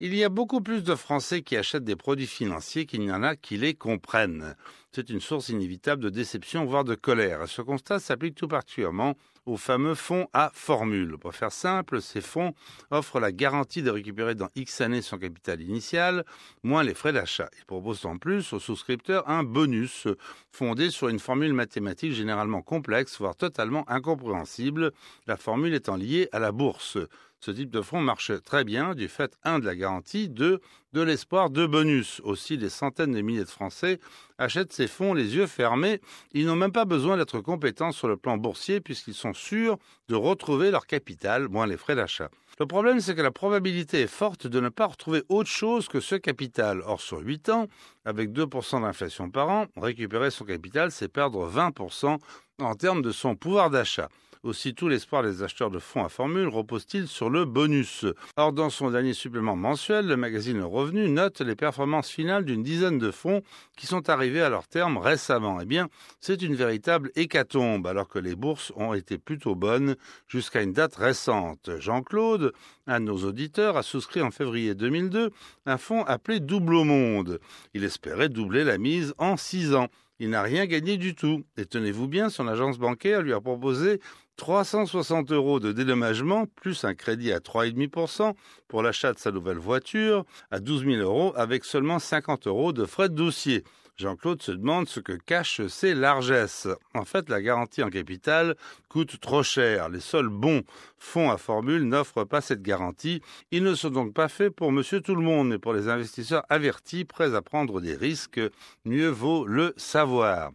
Il y a beaucoup plus de Français qui achètent des produits financiers qu'il n'y en a qui les comprennent. C'est une source inévitable de déception, voire de colère. Ce constat s'applique tout particulièrement aux fameux fonds à formule. Pour faire simple, ces fonds offrent la garantie de récupérer dans X années son capital initial, moins les frais d'achat. Ils proposent en plus aux souscripteurs un bonus fondé sur une formule mathématique généralement complexe, voire totalement incompréhensible, la formule étant liée à la bourse. Ce type de fonds marche très bien du fait, 1, de la garantie, 2, de l'espoir de bonus. Aussi, des centaines de milliers de Français achètent ces fonds les yeux fermés. Ils n'ont même pas besoin d'être compétents sur le plan boursier puisqu'ils sont sûrs de retrouver leur capital, moins les frais d'achat. Le problème, c'est que la probabilité est forte de ne pas retrouver autre chose que ce capital. Or, sur 8 ans, avec 2% d'inflation par an, récupérer son capital, c'est perdre 20% en termes de son pouvoir d'achat. Aussi, tout l'espoir des acheteurs de fonds à formule repose-t-il sur le bonus. Or, dans son dernier supplément mensuel, le magazine Le Revenu note les performances finales d'une dizaine de fonds qui sont arrivés à leur terme récemment. Eh bien, c'est une véritable hécatombe, alors que les bourses ont été plutôt bonnes jusqu'à une date récente. Jean-Claude, un de nos auditeurs, a souscrit en février 2002 un fonds appelé Double au Monde. Il espérait doubler la mise en 6 ans. Il n'a rien gagné du tout. Et tenez-vous bien, son agence bancaire lui a proposé 360 € de dédommagement, plus un crédit à 3,5% pour l'achat de sa nouvelle voiture, à 12 000 € avec seulement 50 € de frais de dossier. Jean-Claude se demande ce que cachent ces largesses. En fait, la garantie en capital coûte trop cher. Les seuls bons fonds à formule n'offrent pas cette garantie. Ils ne sont donc pas faits pour monsieur tout le monde, mais pour les investisseurs avertis, prêts à prendre des risques. Mieux vaut le savoir.